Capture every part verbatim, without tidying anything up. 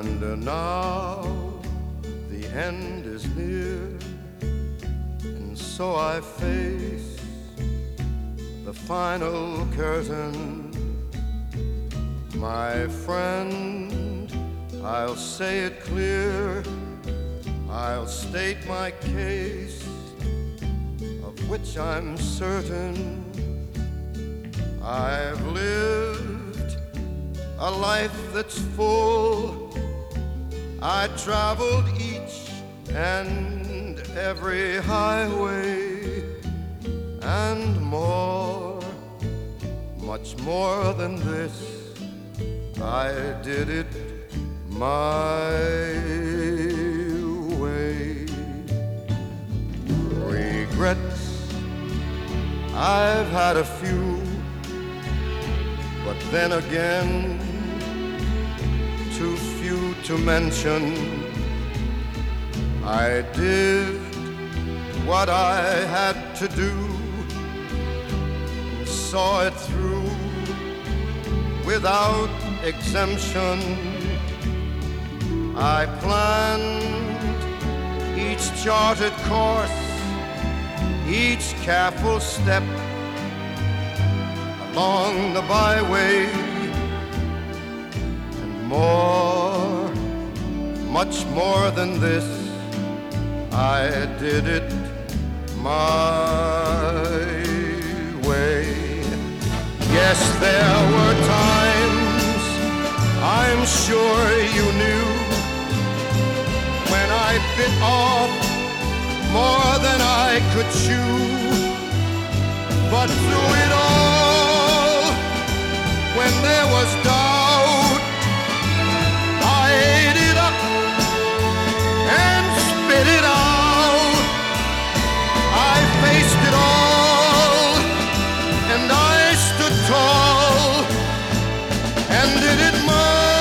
And uh, now the end is near, and so I face the final curtain. My friend, I'll say it clear, I'll state my case, of which I'm certain. I've lived a life that's full. I traveled each and every highway, and more, much more than this, I did it my way. Regrets, I've had a few, but then again, too few to mention. I did what I had to do, and saw it through without exemption. I planned each charted course, each careful step along the byway, and more, much more than this, I did it my way. Yes, there were times, I'm sure you knew, when I bit off more than I could chew. But through it all, when there was doubt, I ate it up and spit it out. I faced it all, and I stood tall, and did it my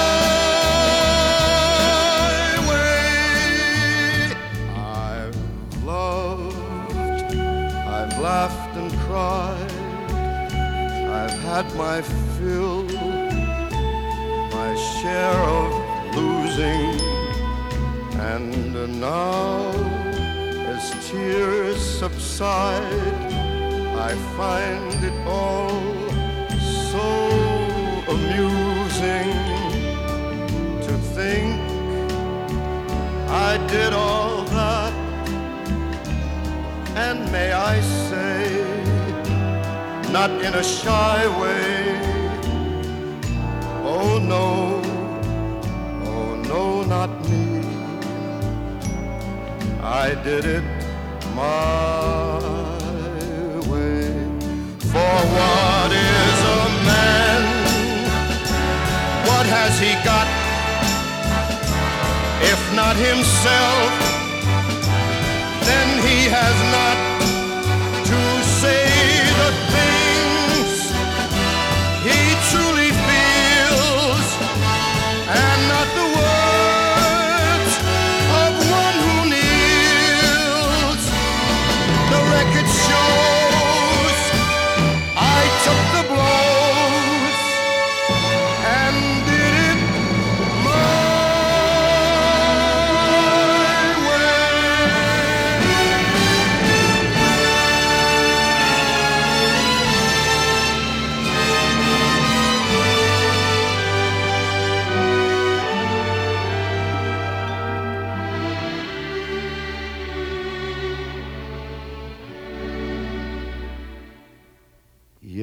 way. I've loved, I've laughed and cried, I've had my fill, my share of losing, and now, as tears subside, I find it all so amusing to think I did all that, and may I say, not in a shy way. Oh no, oh no, not me. I did it my way. For what is a man? What has he got, if not himself? Then he has not to say the things he truly feels, and not the words of one who kneels. The record shows I took the blows and did it my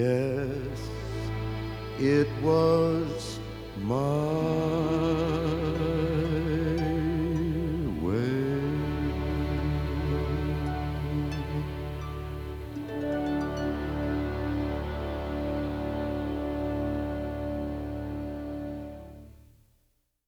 Yes, it was my